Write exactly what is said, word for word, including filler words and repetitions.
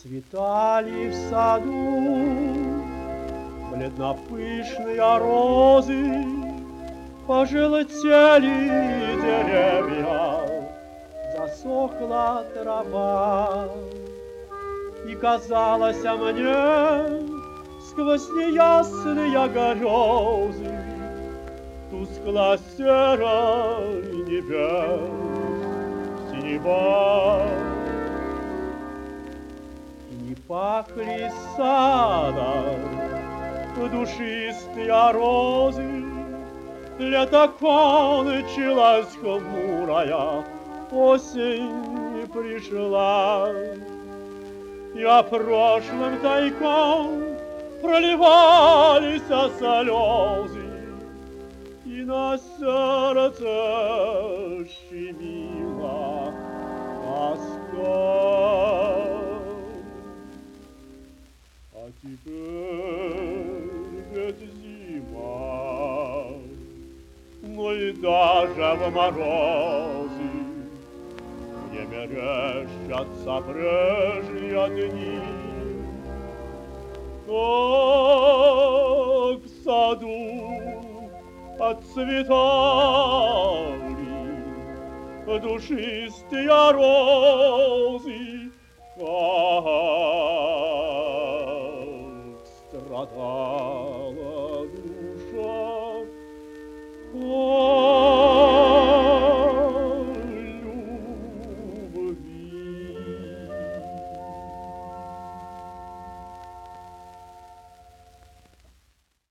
Цветали в саду бледно-пышные розы, пожелтели деревья, засохла трава. И казалось мне сквозь неясные грезы тускло-серой небес синева. И не пахли садом душистые розы, лето кончилась хмурая, осень пришла. И о прошлом тайком проливались слезы, и на сердце щемила тоска. А теперь ведь зима, но и даже в морозы мне мерещатся прежние дни. Как в саду отцветали душистые розы, как страдала душа.